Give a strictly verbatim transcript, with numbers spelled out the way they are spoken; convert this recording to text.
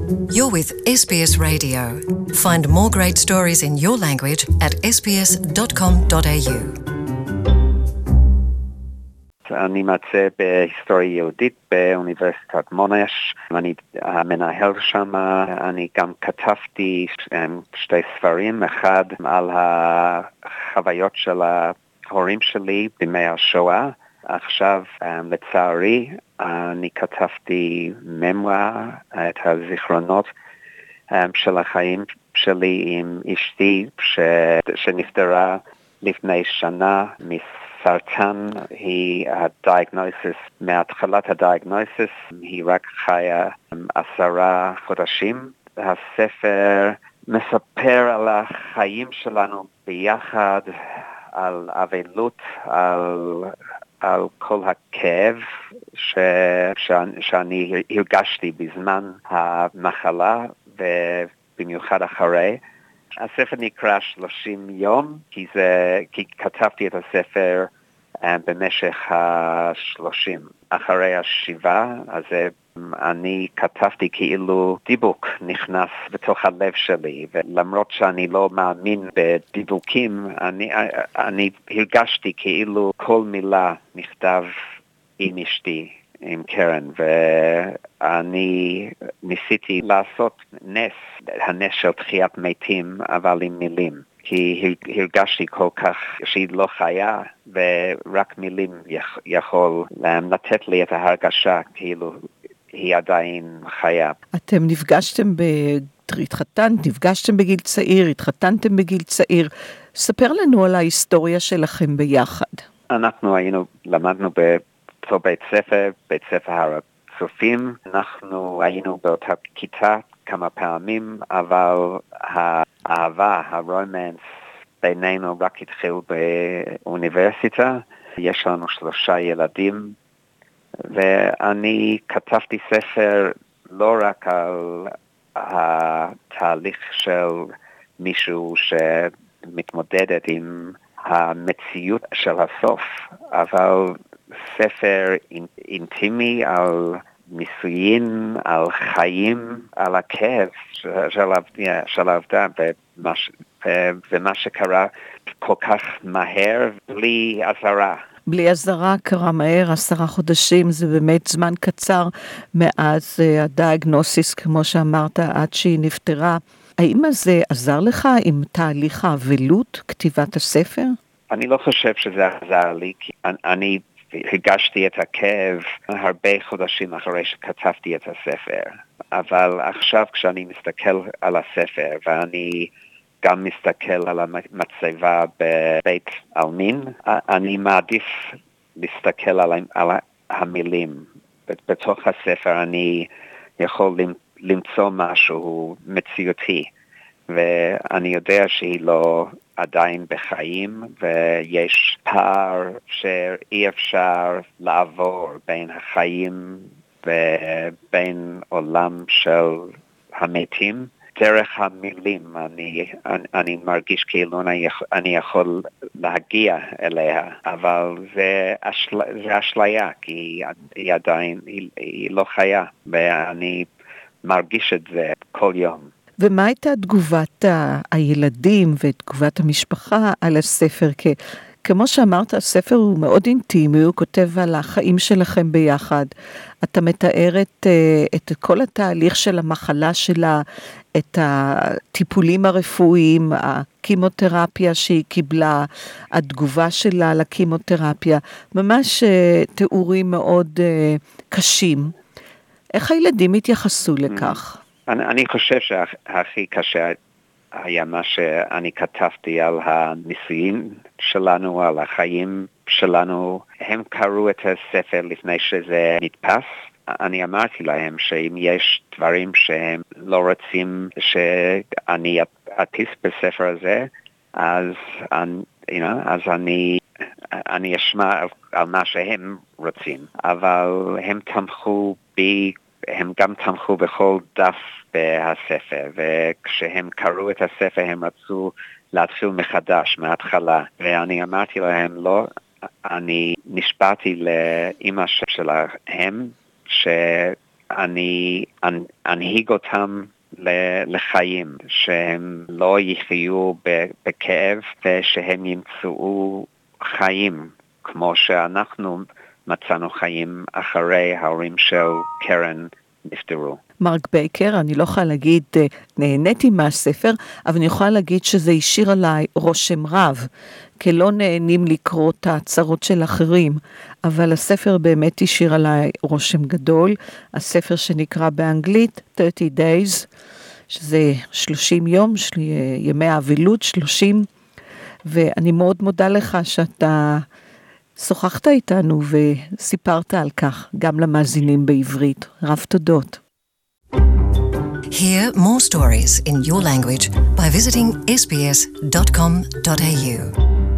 You're with S B S Radio. Find more great stories in your language at s b s dot com dot a u. אני מצא בהיסטוריה יהודית באוניברסיטת מונש, אני המנהל שם, אני גם כתבתי שתי ספרים, אחד על החוויות של ההורים שלי בימי השואה. עכשיו, לצערי, אני כתבתי ממואר, את הזיכרונות של החיים שלי עם אשתי ש... שנפטרה לפני שנה מסרטן. היא הדיאגנוסיס, מהתחלת הדיאגנוסיס, היא רק חיה עשרה חודשים. הספר מספר על החיים שלנו ביחד, על אבלות, על... על כל הכאב ש... ש... שאני הרגשתי בזמן המחלה ובמיוחד אחרי. הספר נקרא שלושים יום, כי, זה... כי כתבתי את הספר uh, במשך השלושים. אחרי השבעה, אז אני כתבתי כאילו דיבוק נכנס בתוך הלב שלי, ולמרות שאני לא מאמין בדיבוקים, אני, אני הרגשתי כאילו כל מילה נכתב עם אשתי, עם קרן, ואני ניסיתי לעשות נס, הנס של תחיית מתים, אבל עם מילים. כי הרגשתי כל כך שהיא לא חיה, ורק מילים יכול לתת לי את ההרגשה, כאילו היא עדיין חיה. אתם נפגשתם, ב... התחתנת, נפגשתם בגיל צעיר, התחתנתם בגיל צעיר. ספר לנו על ההיסטוריה שלכם ביחד. אנחנו היינו, למדנו באותו בית ספר, בית ספר הר הצופים. אנחנו היינו באותה כיתה כמה פעמים, אבל האהבה, הרומנס בינינו רק התחיל באוניברסיטה. יש לנו שלושה ילדים, ואני כתבתי ספר לא רק על התהליך של מישהו שמתמודדת עם המציאות של הסוף, אבל ספר אינטימי על ניסויים, על חיים, על הכאב של העבודה, ומה שקרה כל כך מהר, בלי עזרה. בלי עזרה קרה מהר, עשרה חודשים, זה באמת זמן קצר מאז הדיאגנוסיס, כמו שאמרת, עד שהיא נפטרה. האם זה עזר לך עם תהליך האבלות, כתיבת הספר? אני לא חושב שזה עזר לי, כי אני הרגשתי את הכאב הרבה חודשים אחרי שכתבתי את הספר. אבל עכשיו כשאני מסתכל על הספר, ואני גם מסתכל על המצבה בבית אלמין, אני מעדיף להסתכל על, על המילים. בתוך הספר אני יכול למצוא משהו מציאותי, ואני יודע שהיא לא עדיין בחיים, ויש פער שאי אפשר לעבור בין החיים ובין עולם של המתים. דרך המילים אני, אני, אני מרגיש כאילו אני, אני יכול להגיע אליה, אבל זה, אשל, זה אשליה, כי היא עדיין, היא, היא לא חיה, ואני מרגיש את זה כל יום. ומה הייתה תגובת הילדים ותגובת המשפחה על הספר? כי כמו שאמרת, הספר הוא מאוד אינטימי, הוא כותב על החיים שלכם ביחד. אתה מתאר את, את כל התהליך של המחלה שלה, את הטיפולים הרפואיים, הקימותרפיה שהיא קיבלה, התגובה שלה לקימותרפיה, ממש תיאורים מאוד קשים. איך הילדים התייחסו לכך? אני, אני חושב שהכי קשה היה מה שאני כתבתי על הניסויים שלנו, על החיים שלנו. הם קראו את הספר לפני שזה נתפס. אני אמרתי להם שאם יש דברים שהם לא רוצים שאני אדפיס בספר הזה, אז, you know, אז אני, אני אשמע על מה שהם רוצים. אבל הם תמכו בי, הם גם תמכו בכל דף בהספר, וכשהם קראו את הספר הם רצו להתחיל מחדש, מההתחלה. ואני אמרתי להם, לא, אני נשבעתי לאמא שלהם, ש... אני אנהיג אותם לחיים, שהם לא יחיו בכאב ושהם ימצאו חיים כמו שאנחנו מצאנו חיים אחרי ההורים של קרן נפטרו. מרק בייקר, אני לא יכולה להגיד נהניתי מהספר, אבל אני יכולה להגיד שזה השאיר עליי רושם רב, כי לא נהנים לקרוא את ההצהרות של אחרים, אבל הספר באמת השאיר עליי רושם גדול, הספר שנקרא באנגלית thirty days, שזה שלושים יום, ימי האבילות, שלושים, ואני מאוד מודה לך שאתה שוחחת איתנו וסיפרת על כך, גם למאזינים בעברית. רב תודות. Hear more stories in your language by visiting s b s dot com dot a u.